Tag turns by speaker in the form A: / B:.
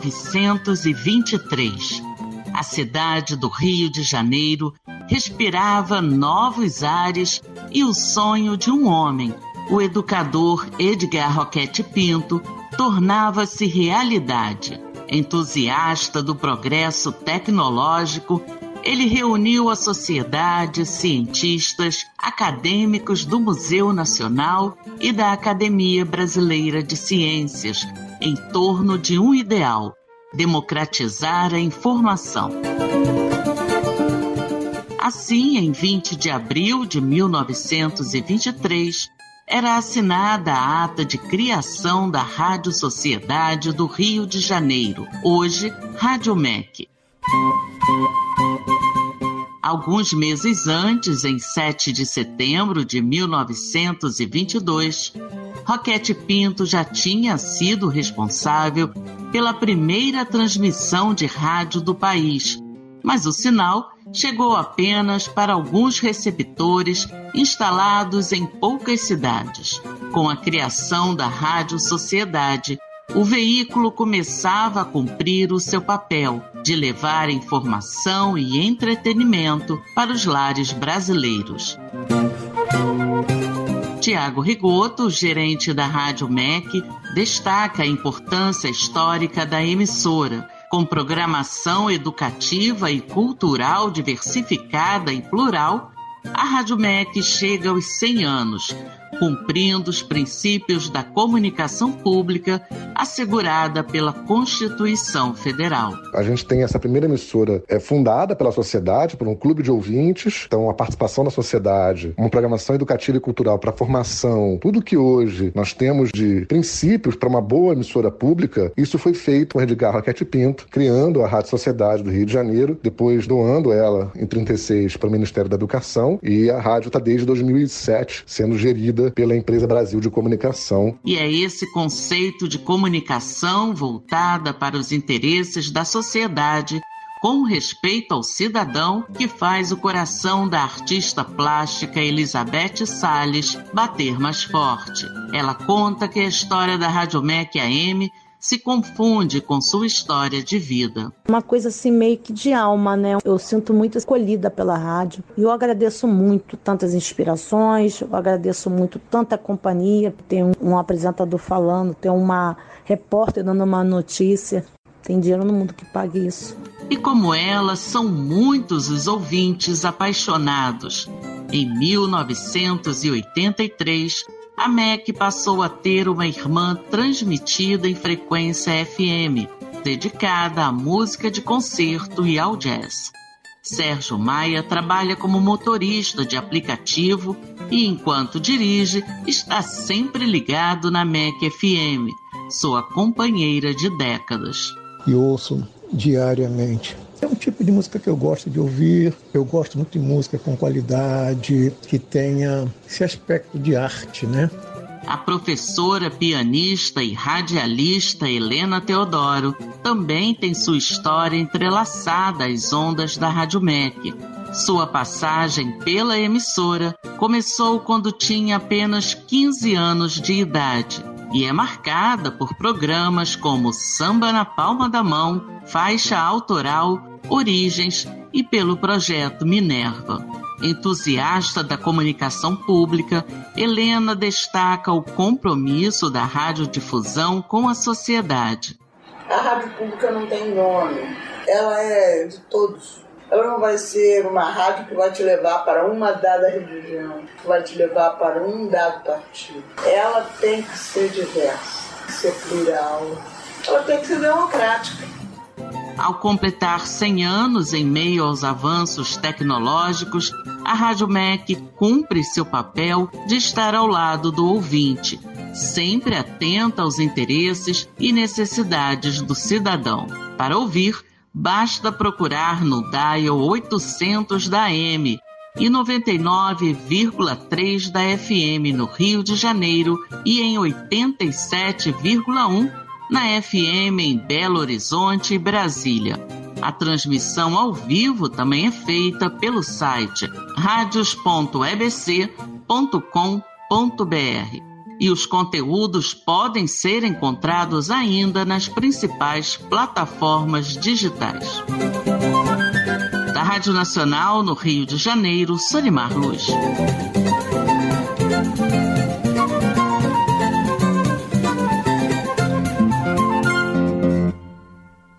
A: 1923. A cidade do Rio de Janeiro respirava novos ares e o sonho de um homem, o educador Edgar Roquete Pinto, tornava-se realidade. Entusiasta do progresso tecnológico, ele reuniu a sociedade, cientistas, acadêmicos do Museu Nacional e da Academia Brasileira de Ciências em torno de um ideal: democratizar a informação. Assim, em 20 de abril de 1923, era assinada a ata de criação da Rádio Sociedade do Rio de Janeiro, hoje Rádio MEC. Alguns meses antes, em 7 de setembro de 1922, Roquete Pinto já tinha sido responsável pela primeira transmissão de rádio do país, mas o sinal chegou apenas para alguns receptores instalados em poucas cidades. Com a criação da Rádio Sociedade, o veículo começava a cumprir o seu papel de levar informação e entretenimento para os lares brasileiros. Tiago Rigoto, gerente da Rádio MEC, destaca a importância histórica da emissora, com programação educativa e cultural diversificada e plural. A Rádio MEC chega aos 100 anos, cumprindo os princípios da comunicação pública assegurada pela Constituição Federal.
B: A gente tem essa primeira emissora fundada pela sociedade, por um clube de ouvintes, então a participação da sociedade, uma programação educativa e cultural para a formação, tudo que hoje nós temos de princípios para uma boa emissora pública, isso foi feito com Edgar Roquete Pinto, criando a Rádio Sociedade do Rio de Janeiro, depois doando ela em 1936 para o Ministério da Educação, e a rádio está desde 2007 sendo gerida pela Empresa Brasil de Comunicação.
A: E é esse conceito de comunicação voltada para os interesses da sociedade, com respeito ao cidadão, que faz o coração da artista plástica Elizabeth Salles bater mais forte. Ela conta que a história da Rádio MEC AM se confunde com sua história de vida.
C: Uma coisa assim meio que de alma, né? Eu sinto muito escolhida pela rádio e eu agradeço muito tantas inspirações, eu agradeço muito tanta companhia, tem um apresentador falando, tem uma repórter dando uma notícia, tem dinheiro no mundo que pague isso.
A: E como ela, são muitos os ouvintes apaixonados. Em 1983, a MEC passou a ter uma irmã transmitida em frequência FM, dedicada à música de concerto e ao jazz. Sérgio Maia trabalha como motorista de aplicativo e, enquanto dirige, está sempre ligado na MEC FM, sua companheira de décadas.
D: E ouço diariamente. É um tipo de música que eu gosto de ouvir. Eu gosto muito de música com qualidade, que tenha esse aspecto de arte, né?
A: A professora, pianista e radialista Helena Teodoro também tem sua história entrelaçada às ondas da Rádio MEC. Sua passagem pela emissora começou quando tinha apenas 15 anos de idade e é marcada por programas como Samba na Palma da Mão, Faixa Autoral, Origens e pelo projeto Minerva. Entusiasta da comunicação pública, Helena destaca o compromisso da radiodifusão com a sociedade.
E: A rádio pública não tem nome, ela é de todos. Ela não vai ser uma rádio que vai te levar para uma dada religião, que vai te levar para um dado partido. Ela tem que ser diversa, tem que ser plural, ela tem que ser democrática.
A: Ao completar 100 anos em meio aos avanços tecnológicos, a Rádio MEC cumpre seu papel de estar ao lado do ouvinte, sempre atenta aos interesses e necessidades do cidadão. Para ouvir, basta procurar no dial 800 da AM e 99,3 da FM no Rio de Janeiro e em 87,1 na FM em Belo Horizonte e Brasília. A transmissão ao vivo também é feita pelo site radios.ebc.com.br. E os conteúdos podem ser encontrados ainda nas principais plataformas digitais. Da Rádio Nacional, no Rio de Janeiro, Solimar Luz.